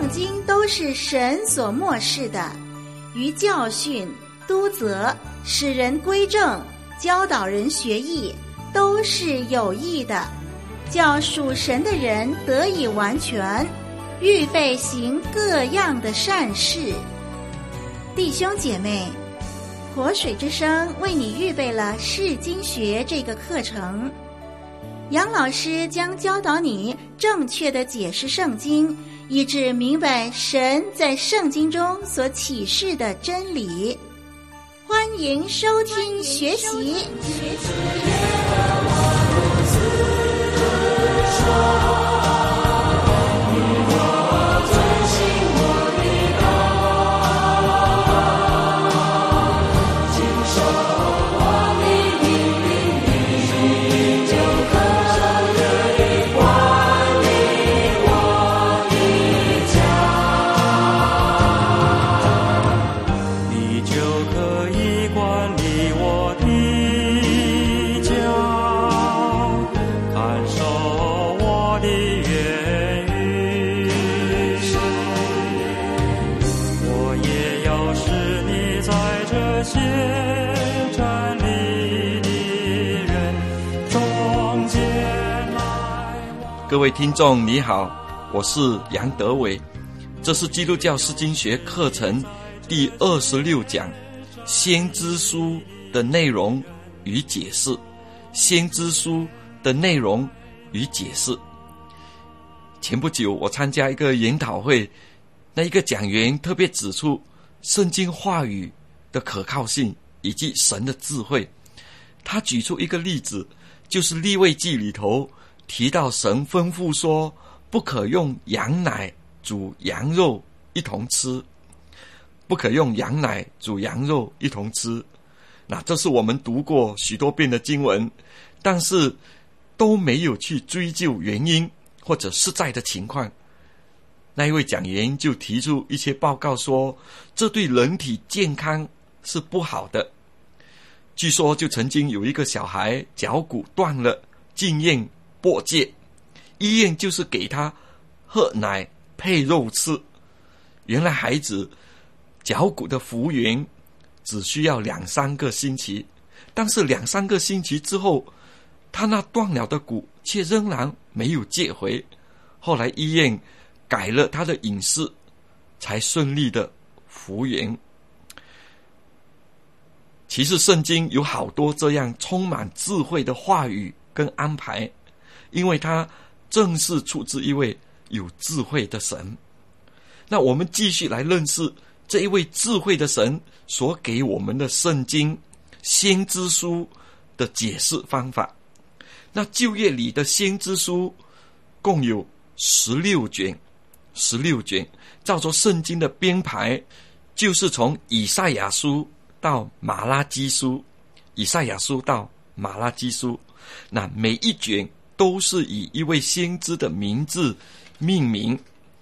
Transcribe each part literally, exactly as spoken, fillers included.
圣经都是神所默示的，于教训、督责、使人归正、教导人学艺，都是有益的，叫属神的人得以完全，预备行各样的善事。弟兄姐妹，活水之声为你预备了释经学这个课程，杨老师将教导你正确的解释圣经，以致明白神在圣经中所启示的真理。欢迎收听学习。 各位听众你好，我是杨德伟，这是基督教释经学课程第二十六讲，先知书的内容与解释。先知书的内容与解释。前不久我参加一个研讨会，那一个讲员特别指出圣经话语的可靠性以及神的智慧。他举出一个例子，就是利未记里头提到神吩咐说不可用羊奶煮羊肉一同吃，不可用羊奶煮羊肉一同吃。那这是我们读过许多遍的经文，但是都没有去追究原因或者实在的情况。那一位讲员就提出一些报告说，这对人体健康是不好的。据说就曾经有一个小孩脚骨断了，进院剥戒，医院就是给他喝奶配肉吃。原来孩子脚骨的复原只需要两三个星期，但是两三个星期之后，他那断了的骨却仍然没有接回。后来医院改了他的饮食，才顺利的复原。其实圣经有好多这样充满智慧的话语跟安排，因为它正是出自一位有智慧的神。那我们继续来认识这一位智慧的神所给我们的圣经先知书的解释方法。那旧约里的先知书共有十六卷，十六卷照着圣经的编排，就是从以赛亚书到马拉基书，以赛亚书到马拉基书。那每一卷都是以一位先知的名字命名。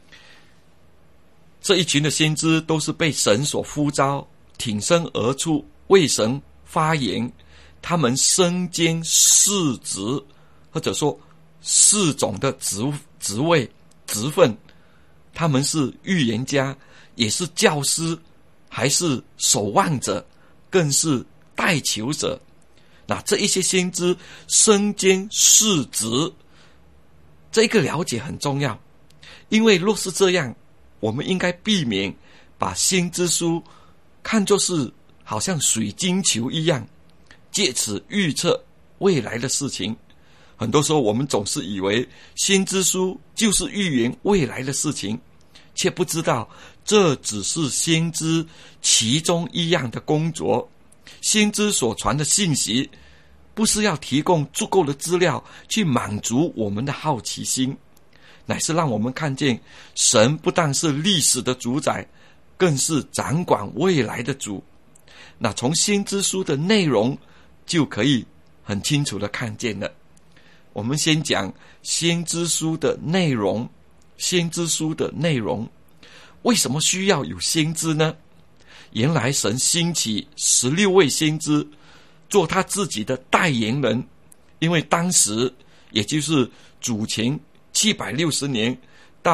这一群的先知都是被神所呼召，挺身而出，为神发言。他们身兼四职，或者说四种的职职位职分。他们是预言家，也是教师，还是守望者，更是代求者。那这一些先知身兼四职，这个了解很重要。因为若是这样，我们应该避免把先知书看作是好像水晶球一样，借此预测未来的事情。很多时候我们总是以为先知书就是预言未来的事情，却不知道这只是先知其中一样的工作。先知所传的信息不是要提供足够的资料去满足我们的好奇心，乃是让我们看见神不但是历史的主宰，更是掌管未来的主。那从先知书的内容就可以很清楚的看见了。我们先讲先知书的内容。先知书的内容，为什么需要有先知呢？原来神兴起十六位先知做他自己的代言人，因为当时也就是主前七百六十年到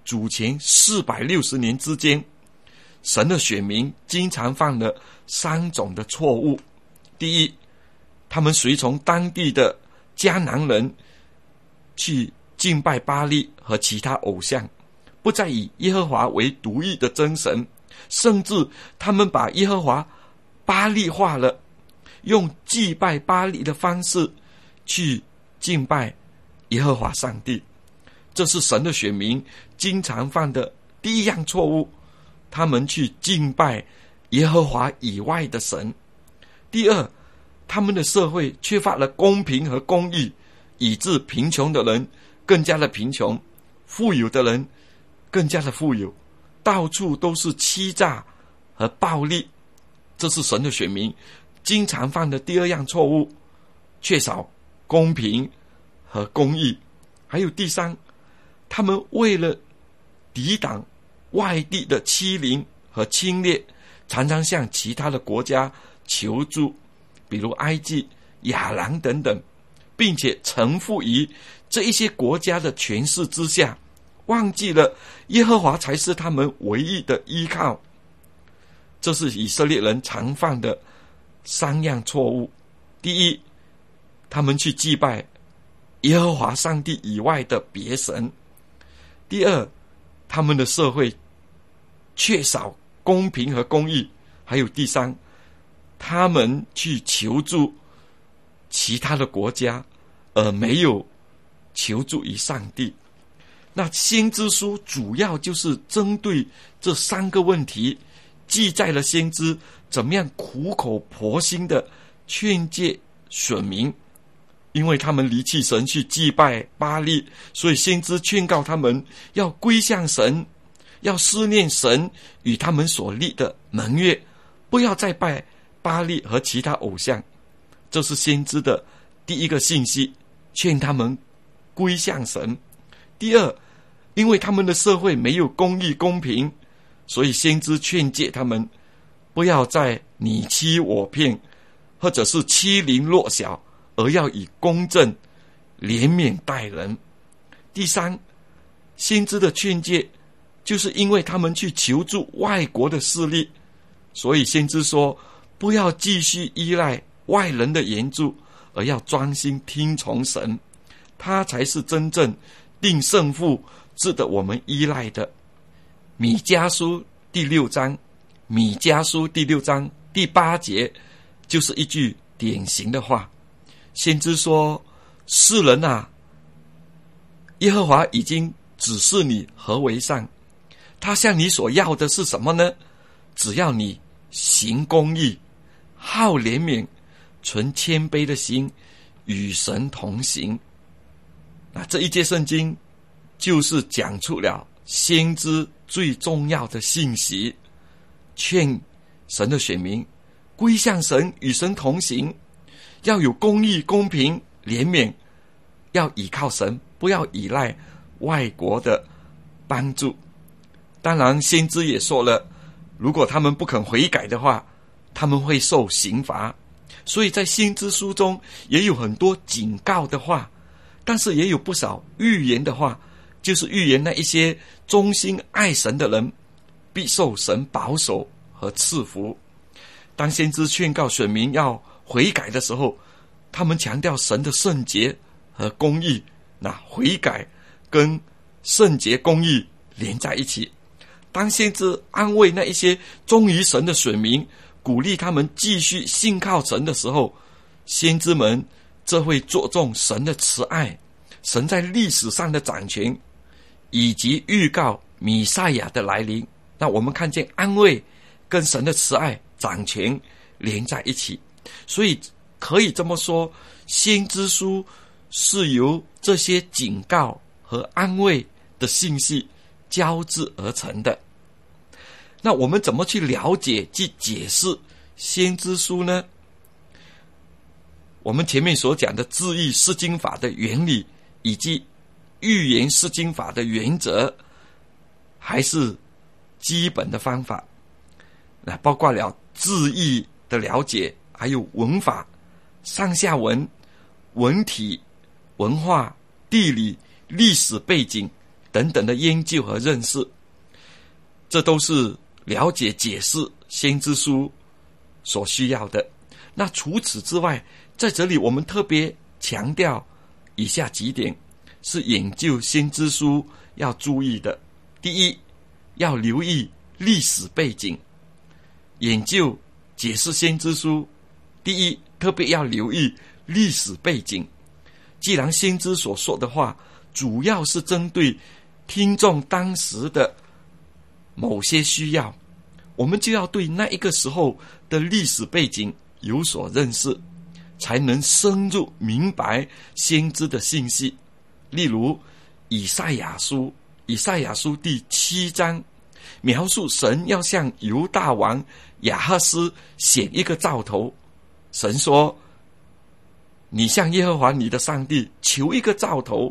主前四百六十年之间，神的选民经常犯了三种的错误。第一，他们随从当地的迦南人去敬拜巴力和其他偶像，不再以耶和华为独一的真神，甚至他们把耶和华巴力化了，用祭拜巴力的方式去敬拜耶和华上帝。这是神的选民经常犯的第一样错误，他们去敬拜耶和华以外的神。第二，他们的社会缺乏了公平和公义，以致贫穷的人更加的贫穷，富有的人更加的富有，到处都是欺诈和暴力。这是神的选民经常犯的第二样错误，缺少公平和公义。还有第三，他们为了抵挡外地的欺凌和侵略，常常向其他的国家求助，比如埃及、亚兰等等，并且臣服于这一些国家的权势之下，忘记了耶和华才是他们唯一的依靠。这是以色列人常犯的三样错误。第一，他们去祭拜耶和华上帝以外的别神。第二，他们的社会缺少公平和公义。还有第三，他们去求助其他的国家，而没有求助于上帝。那先知书主要就是针对这三个问题，记载了先知怎么样苦口婆心的劝诫选民。因为他们离弃神去祭拜巴力，所以先知劝告他们要归向神，要思念神与他们所立的盟约，不要再拜巴力和其他偶像。这是先知的第一个信息，劝他们归向神。第二，因为他们的社会没有公义公平，所以先知劝诫他们不要再你欺我骗，或者是欺凌弱小，而要以公正怜悯待人。第三，先知的劝诫就是因为他们去求助外国的势力，所以先知说不要继续依赖外人的援助，而要专心听从神，他才是真正定胜负值得我们依赖的。米迦书第六章，米迦书第六章第八节就是一句典型的话。先知说，世人啊，耶和华已经指示你何为善，他向你所要的是什么呢？只要你行公义，好怜悯，存谦卑的心，与神同行。那这一节圣经就是讲出了先知最重要的信息，劝神的选民归向神，与神同行，要有公义、公平、怜悯，要倚靠神，不要依赖外国的帮助。当然先知也说了，如果他们不肯悔改的话，他们会受刑罚。所以在先知书中也有很多警告的话，但是也有不少预言的话，就是预言那一些忠心爱神的人必受神保守和赐福。当先知劝告选民要悔改的时候，他们强调神的圣洁和公义，那悔改跟圣洁公义连在一起。当先知安慰那一些忠于神的选民，鼓励他们继续信靠神的时候，先知们这会着重神的慈爱，神在历史上的掌权，以及预告弥赛亚的来临。那我们看见安慰跟神的慈爱掌权连在一起，所以可以这么说，先知书是由这些警告和安慰的信息交织而成的。那我们怎么去了解及解释先知书呢？我们前面所讲的字义释经法的原理，以及预言释经法的原则，还是基本的方法。那包括了字义的了解，还有文法、上下文、文体、文化、地理、历史背景等等的研究和认识，这都是了解解释先知书所需要的。那除此之外，在这里我们特别强调以下几点，是研究先知书要注意的。第一，要留意历史背景。研究解释先知书，第一，特别要留意历史背景。既然先知所说的话主要是针对听众当时的某些需要，我们就要对那一个时候的历史背景有所认识，才能深入明白先知的信息。例如以赛亚书，以赛亚书第七章描述神要向犹大王亚哈斯显一个兆头。神说，你向耶和华你的上帝求一个兆头。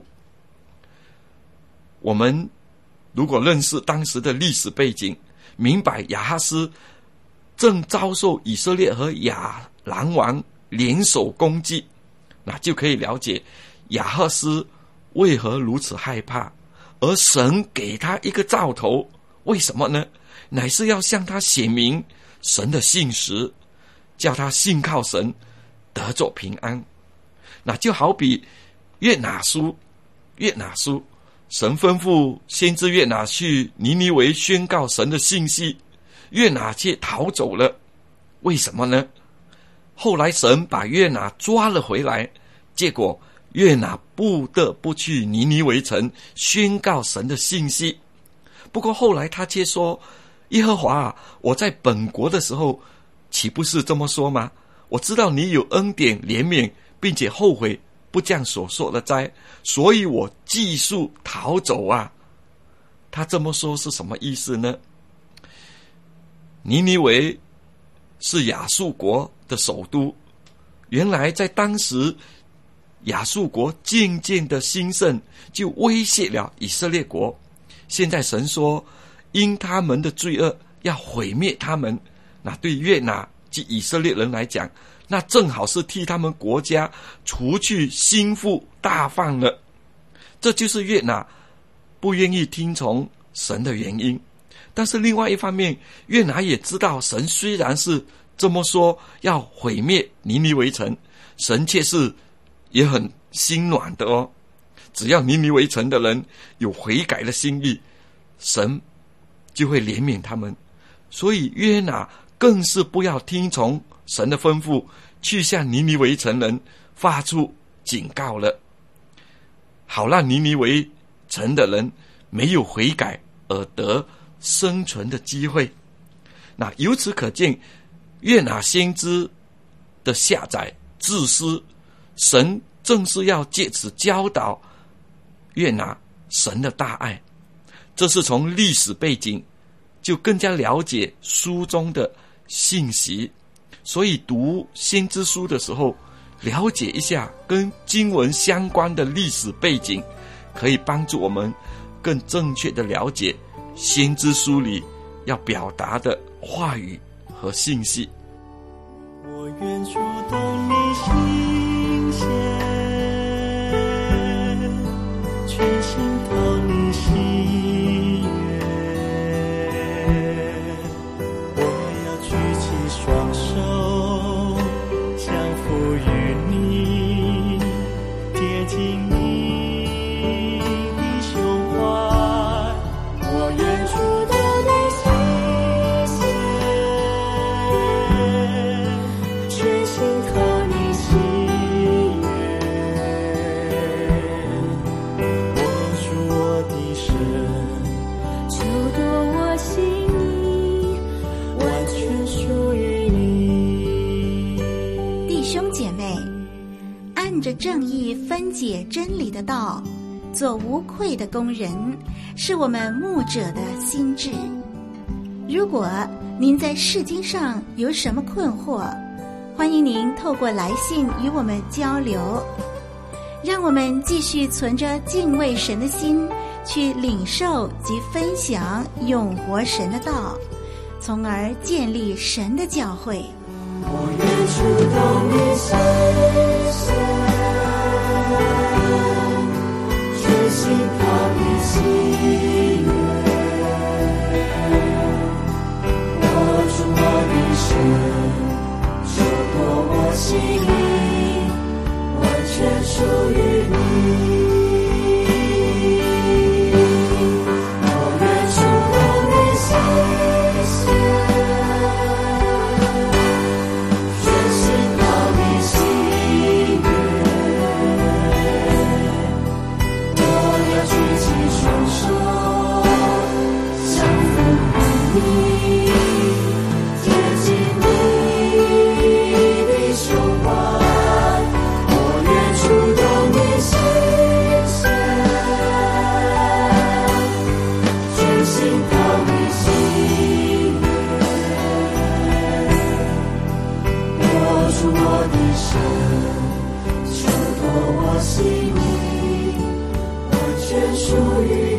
我们如果认识当时的历史背景，明白亚哈斯正遭受以色列和亚兰王联手攻击，那就可以了解亚哈斯为何如此害怕，而神给他一个兆头，为什么呢？乃是要向他显明神的信实，叫他信靠神，得着平安。那就好比约拿书，约拿书神吩咐先知约拿去尼尼微宣告神的信息，约拿却逃走了。为什么呢？后来神把约拿抓了回来，结果约拿不得不去尼尼微城宣告神的信息。不过后来他却说，耶和华啊，我在本国的时候岂不是这么说吗？我知道你有恩典怜悯，并且后悔不降所说的灾，所以我继续逃走啊。他这么说是什么意思呢？尼尼微是亚述国的首都，原来在当时亚述国渐渐的兴盛，就威胁了以色列国。现在神说因他们的罪恶要毁灭他们，那对约拿及以色列人来讲，那正好是替他们国家除去心腹大患了。这就是约拿不愿意听从神的原因。但是另外一方面，约拿也知道神虽然是这么说要毁灭尼尼微城，神却是也很心软的哦。只要尼尼微城的人有悔改的心意，神就会怜悯他们。所以约拿更是不要听从神的吩咐，去向尼尼微城人发出警告了，好让尼尼微城的人没有悔改而得生存的机会。那由此可见，约拿先知的下载自私，神正是要借此教导约拿神的大爱。这是从历史背景就更加了解书中的信息。所以读先知书的时候，了解一下跟经文相关的历史背景，可以帮助我们更正确的了解先知书里要表达的话语和信息。 我愿触动你心弦，全心讨你喜悦。我要举起双手，降服于你，贴近你的胸怀。我愿触动你心弦，全心讨你喜悦。握住我的手，就夺我心意，完全属于你。 弟兄姐妹，按着正义分解真理的道，做无愧的工人，是我们牧者的心志。如果您在释经上有什么困惑，欢迎您透过来信与我们交流。让我们继续存着敬畏神的心，去领受及分享永活神的道，从而建立神的教会。 我愿触动你心弦，全心讨你喜悦。 全属于你。我愿触动你心弦，全心讨你喜悦。我要举起双手，降服于你，贴近你的胸怀。触动你心弦，全心讨你喜悦。握住我的手，求夺我心灵，完全属于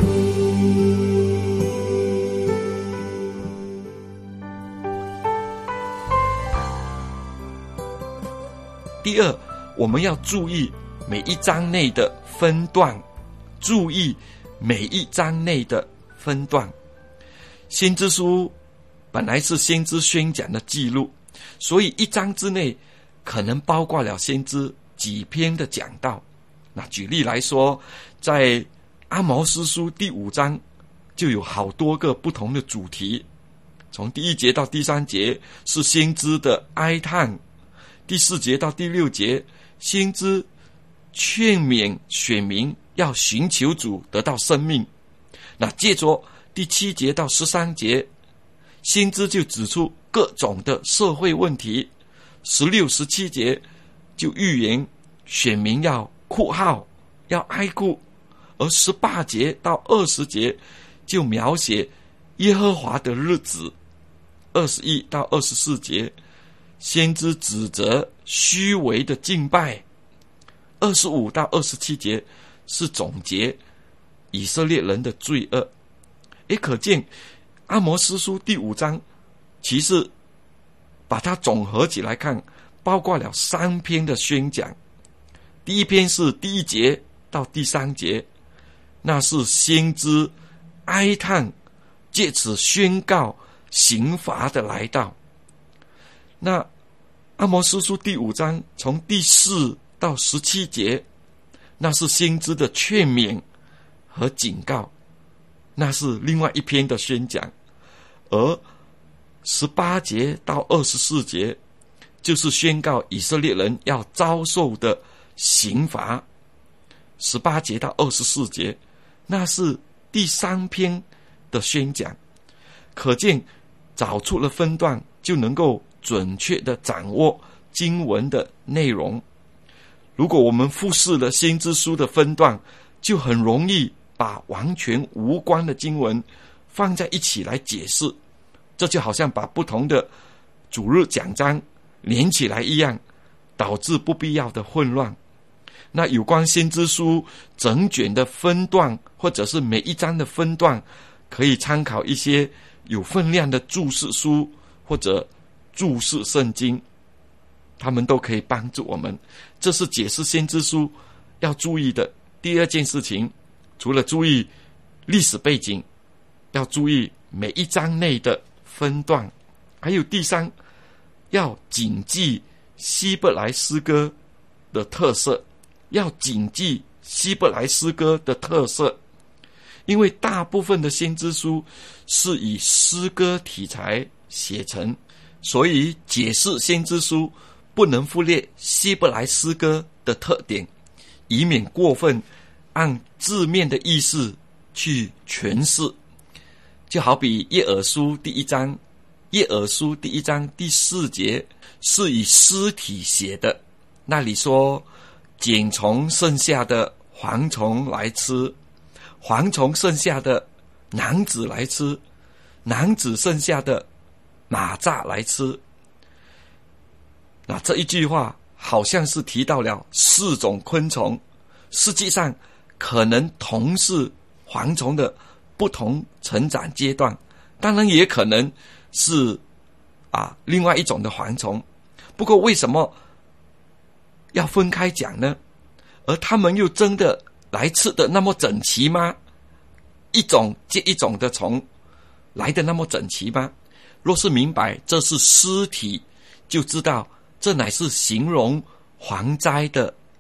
你。第二，我们要注意每一章内的分段，注意每一章内的分段。先知书本来是先知宣讲的记录，所以一章之内可能包括了先知几篇的讲道。那举例来说，在阿摩司书第五章就有好多个不同的主题，从第一节到第三节是先知的哀叹，第四节到第六节先知劝勉选民要寻求主得到生命。那接着第七节到十三节，先知就指出各种的社会问题。十六、十七节就预言选民要哭号，要哀哭。而十八节到二十节就描写耶和华的日子。二十一到二十四节先知指责虚伪的敬拜。二十五到二十七节是总结以色列人的罪恶。也可见阿摩司书第五章其实把它总合起来看，包括了三篇的宣讲。第一篇是第一节到第三节，那是先知哀叹，借此宣告刑罚的来到。那阿摩司书第五章从第四到十七节，那是先知的劝勉和警告，那是另外一篇的宣讲。而十八节到二十四节就是宣告以色列人要遭受的刑罚。十八节到二十四节那是第三篇的宣讲。可见找出了分段，就能够准确的掌握经文的内容。如果我们忽视了先知书的分段，就很容易把完全无关的经文放在一起来解释，这就好像把不同的主日讲章连起来一样，导致不必要的混乱。那有关先知书整卷的分段，或者是每一章的分段，可以参考一些有分量的注释书或者注释圣经，他们都可以帮助我们。这是解释先知书要注意的第二件事情。除了注意历史背景，要注意每一章内的分段，还有第三，要谨记希伯来诗歌的特色，要谨记希伯来诗歌的特色，因为大部分的先知书是以诗歌题材写成，所以解释先知书不能忽略希伯来诗歌的特点，以免过分按字面的意思去诠释。就好比耶珥书第一章，耶珥书第一章第四节是以诗体写的，那里说茧虫剩下的蝗虫来吃，蝗虫剩下的囊子来吃，囊子剩下的蚂蚱来吃。那这一句话好像是提到了四种昆虫，实际上可能同是蝗虫的不同成长阶段，当然也可能是啊另外一种的蝗虫。不过为什么要分开讲呢？而他们又真的来吃的那么整齐吗？一种接一种的虫来的那么整齐吗？若是明白这是尸体，就知道这乃是形容蝗灾的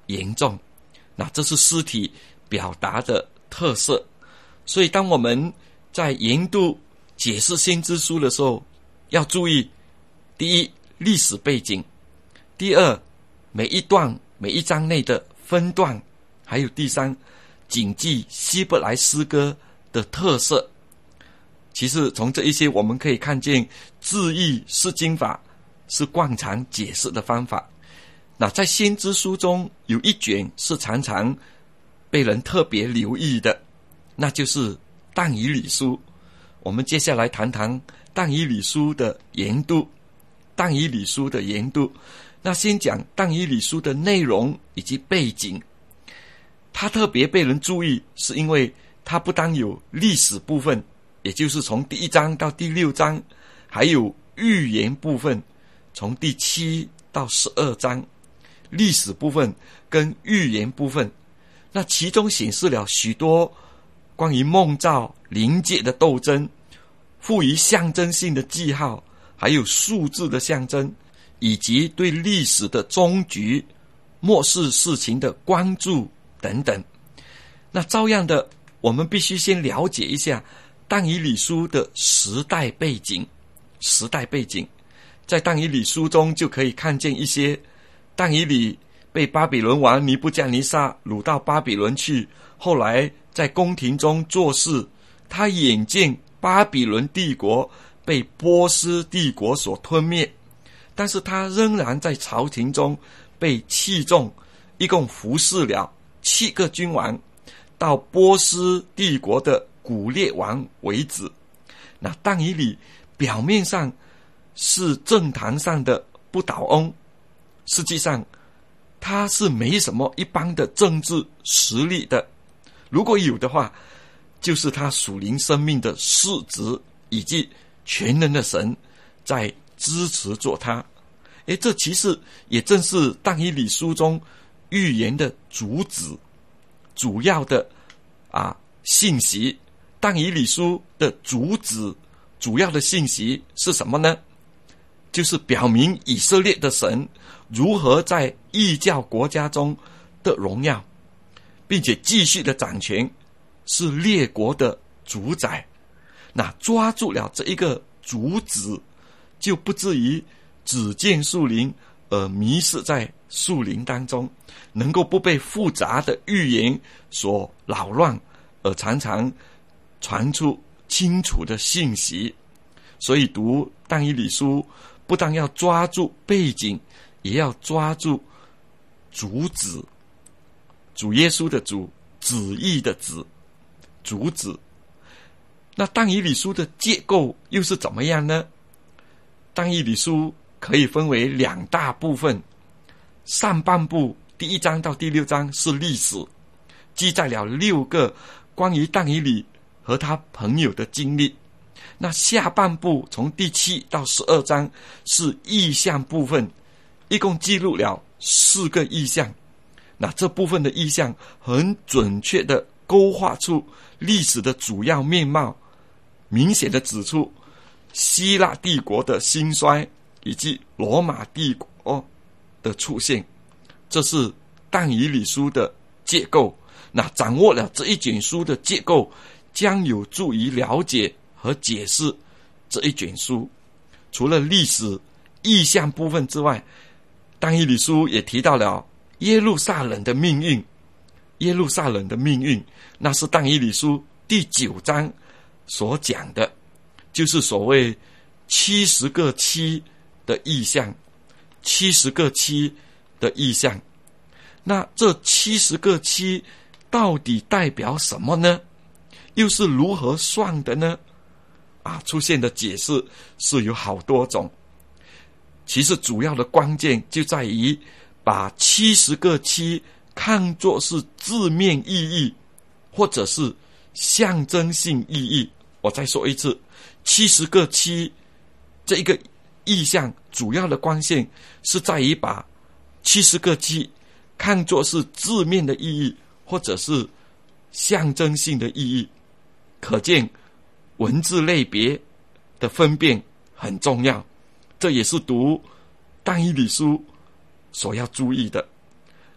严重。那这是诗体表达的特色。所以当我们在研读解释先知书的时候，要注意第一，历史背景；第二，每一段每一章内的分段；还有第三，谨记希伯来诗歌的特色。其实从这一些我们可以看见，字义释经法是惯常解释的方法。那在先知书中有一卷是常常被人特别留意的，那就是但以理书。我们接下来谈谈但以理书的研读。但以理书的研读，那先讲但以理书的内容以及背景。它特别被人注意，是因为它不单有历史部分，也就是从第一章到第六章，还有预言部分，从第七到十二章。历史部分跟预言部分，那其中显示了许多关于梦兆灵界的斗争，赋予象征性的记号，还有数字的象征，以及对历史的终局、末世事情的关注等等。那照样的，我们必须先了解一下但以理书的时代背景。时代背景在但以理书中就可以看见一些。但以理被巴比伦王尼布甲尼撒掳到巴比伦去，后来在宫廷中做事，他眼见巴比伦帝国被波斯帝国所吞灭，但是他仍然在朝廷中被器重，一共服侍了七个君王，到波斯帝国的古列王为止。那但以理表面上是政坛上的不倒翁，实际上他是没什么一般的政治实力的，如果有的话，就是他属灵生命的市值以及全能的神在支持着他。诶，这其实也正是但以理书中预言的主旨，主要的啊信息。但以理书的主旨主要的信息是什么呢？就是表明以色列的神如何在异教国家中的荣耀，并且继续的掌权，是列国的主宰。那抓住了这一个主旨，就不至于只见树林而迷失在树林当中，能够不被复杂的预言所扰乱，而常常传出清楚的信息。所以读但以理书不但要抓住背景，也要抓住主旨，主耶稣的主，旨意的旨，主旨。那但以理书的结构又是怎么样呢？但以理书可以分为两大部分，上半部第一章到第六章是历史，记载了六个关于但以理和他朋友的经历。那下半部从第七到十二章是意象部分，一共记录了四个意象。那这部分的意象很准确地勾画出历史的主要面貌，明显地指出希腊帝国的兴衰以及罗马帝国的出现。这是但以理书的结构。那掌握了这一卷书的结构，将有助于了解和解释这一卷书。除了历史意象部分之外，但以理书也提到了耶路撒冷的命运。耶路撒冷的命运，那是但以理书第九章所讲的，就是所谓七十个七的意象。七十个七的意象，那这七十个七到底代表什么呢？又是如何算的呢？啊，出现的解释是有好多种。其实主要的关键就在于把七十个七看作是字面意义，或者是象征性意义。我再说一次，七十个七这一个意象主要的关键是在于把七十个七看作是字面的意义，或者是象征性的意义。可见文字类别的分辨很重要，这也是读但以理书所要注意的。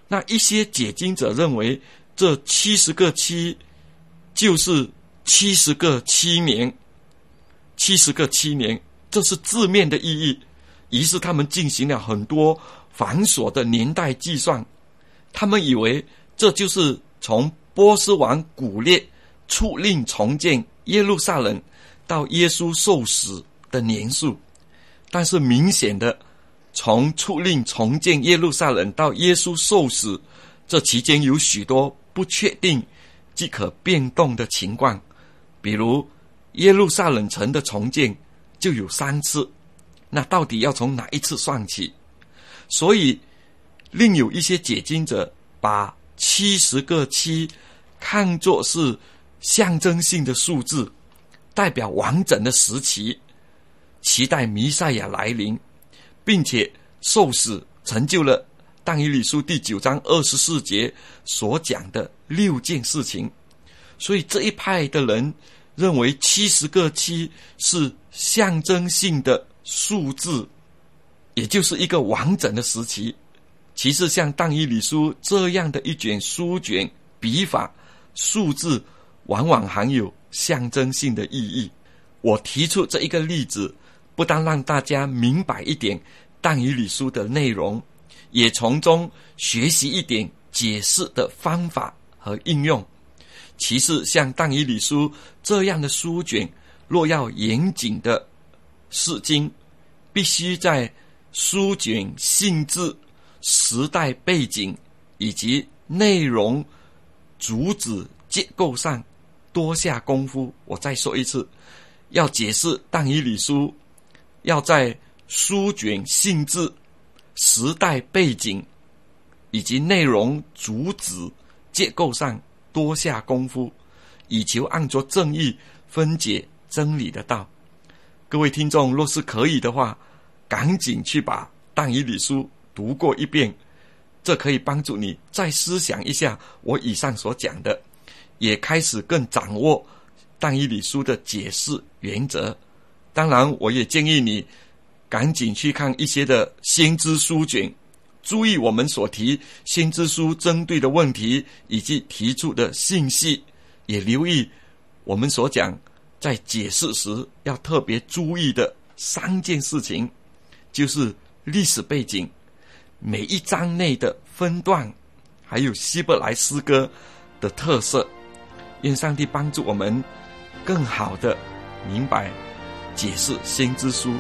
那一些解经者认为这七十个七就是七十个七年，七十个七年，这是字面的意义。于是他们进行了很多繁琐的年代计算，他们以为这就是从波斯王古列敕令重建耶路撒冷到耶稣受死的年数。但是明显的，从敕令重建耶路撒冷到耶稣受死，这期间有许多不确定即可变动的情况。比如耶路撒冷城的重建就有三次，那到底要从哪一次算起？所以另有一些解经者把七十个七看作是象征性的数字，代表完整的时期，期待弥赛亚来临，并且受死成就了但以理书第九章二十四节所讲的六件事情。所以这一派的人认为七十个七是象征性的数字，也就是一个完整的时期。其实像但以理书这样的一卷书卷，笔法数字往往含有象征性的意义。我提出这一个例子，不但让大家明白一点但以理书的内容，也从中学习一点解释的方法和应用。其次，像但以理书这样的书卷，若要严谨的释经，必须在书卷性质、时代背景以及内容主旨结构上多下功夫。我再说一次，要解释但以理书，要在书卷性质、时代背景以及内容主旨结构上多下功夫，以求按着正义分解真理的道。各位听众，若是可以的话，赶紧去把但以理书读过一遍，这可以帮助你再思想一下我以上所讲的，也开始更掌握但以理书的解释原则。当然，我也建议你赶紧去看一些的先知书卷，注意我们所提先知书针对的问题以及提出的信息，也留意我们所讲在解释时要特别注意的三件事情，就是历史背景、每一章内的分段，还有希伯来诗歌的特色。愿上帝帮助我们更好的明白解释先知书。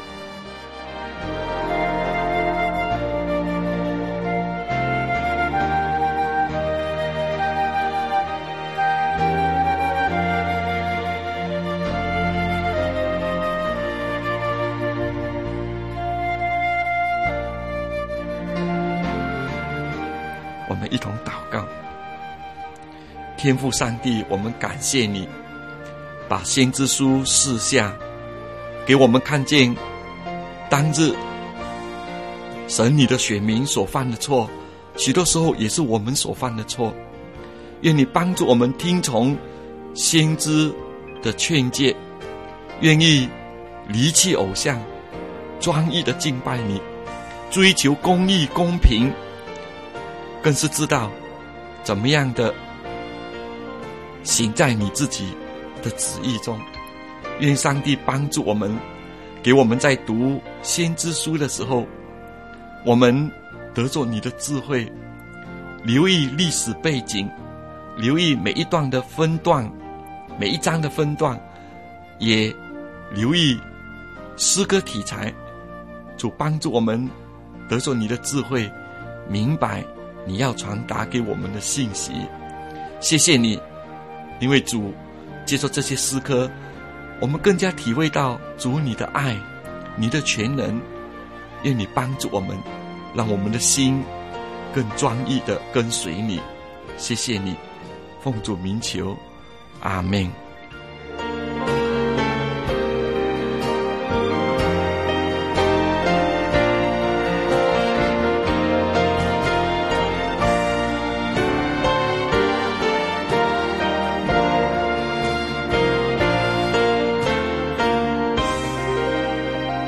我们一同祷告。天父上帝，我们感谢你把先知书示下，给我们看见当日神你的选民所犯的错，许多时候也是我们所犯的错。愿你帮助我们听从先知的劝诫，愿意离弃偶像，专一的敬拜你，追求公义公平，更是知道怎么样的行在你自己的旨意中。愿上帝帮助我们，给我们在读先知书的时候，我们得着你的智慧，留意历史背景，留意每一段的分段，每一章的分段，也留意诗歌题材。主帮助我们得着你的智慧，明白你要传达给我们的信息。谢谢你，因为主接受这些诗歌，我们更加体会到主你的爱，你的全能。愿你帮助我们，让我们的心更专一的跟随你。谢谢你，奉主名求，阿们。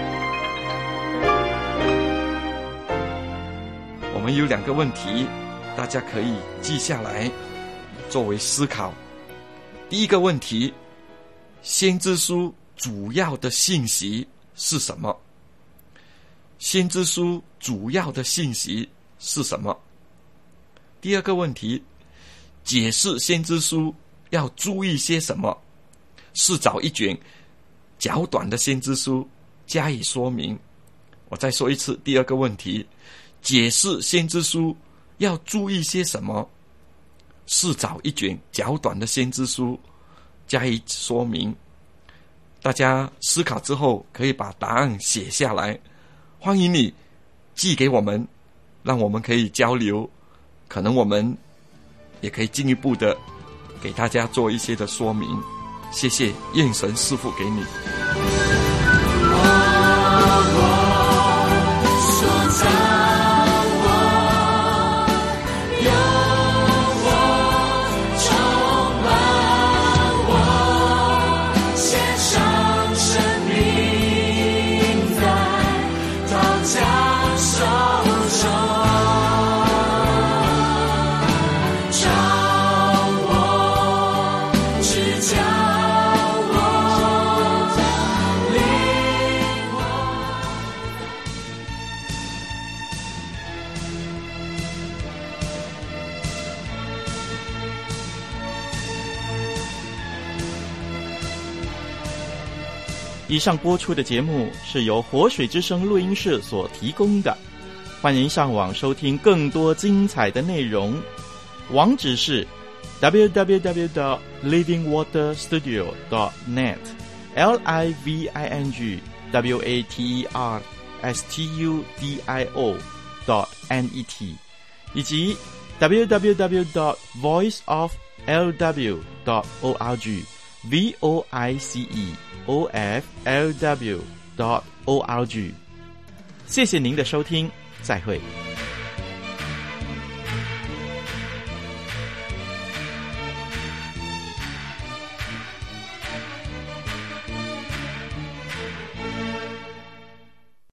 有两个问题， 大家可以记下来作为思考。第一个问题，先知书主要的信息是什么？先知书主要的信息是什么？第二个问题，解释先知书要注意些什么？是找一卷较短的先知书加以说明。我再说一次，第二个问题，解释先知书要注意些什么？是找一卷较短的先知书加以说明。大家思考之后可以把答案写下来，欢迎你寄给我们，让我们可以交流，可能我们也可以进一步的给大家做一些的说明。谢谢，愿神赐福给你。 以上播出的节目是由活水之声录音室所提供的，欢迎上网收听更多精彩的内容。网址是 double-u double-u double-u dot living water studio dot net L I V I N G W A T E R S T U D I O dot N E T 以及 double-u double-u double-u dot voice of L W dot org V O I C E O F L W dot org。 谢谢您的收听，再会。